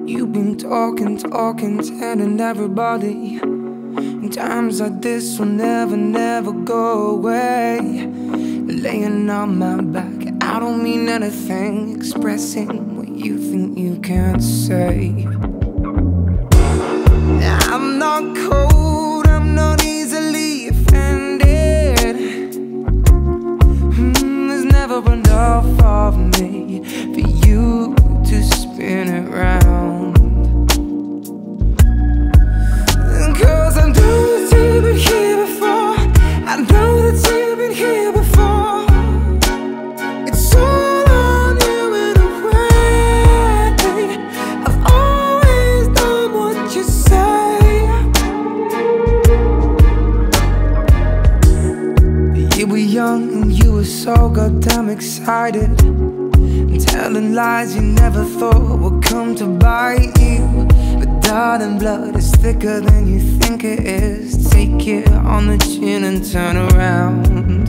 You've been talking, telling everybody. And times like this will never go away. Laying on my back, I don't mean anything, expressing what you think you can't say. I'm not cold, I'm not easily offended. There's never enough of me for you to spin it round. Cause I know that you've been here before, I know that you've been here before. It's all on you in a way. I've always done what you say. You were young and you were so goddamn excited, telling lies you never thought would come to bite you. But darling, blood is thicker than you think it is. Take it on the chin and turn around.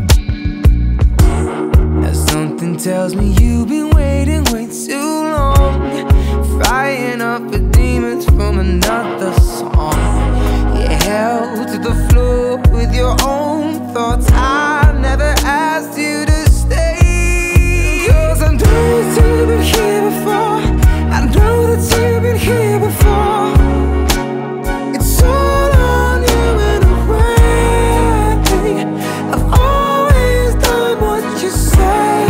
Now something tells me you've been waiting way too long, frying up the demons from another song. You're held to the floor with your own thoughts. I never asked you to stay. Cause I know that you've been here before, I know that you've been here before. It's all on you in a way. I've always done what you say.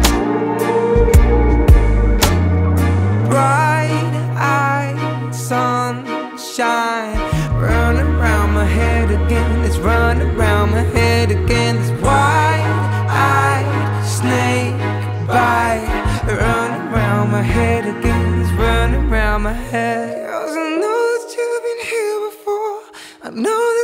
Bright-eyed sunshine running round my head again. It's running round my head again. This wide-eyed snake bite running round my head again. It's running round my head. Cause I know that you've been here before, I know that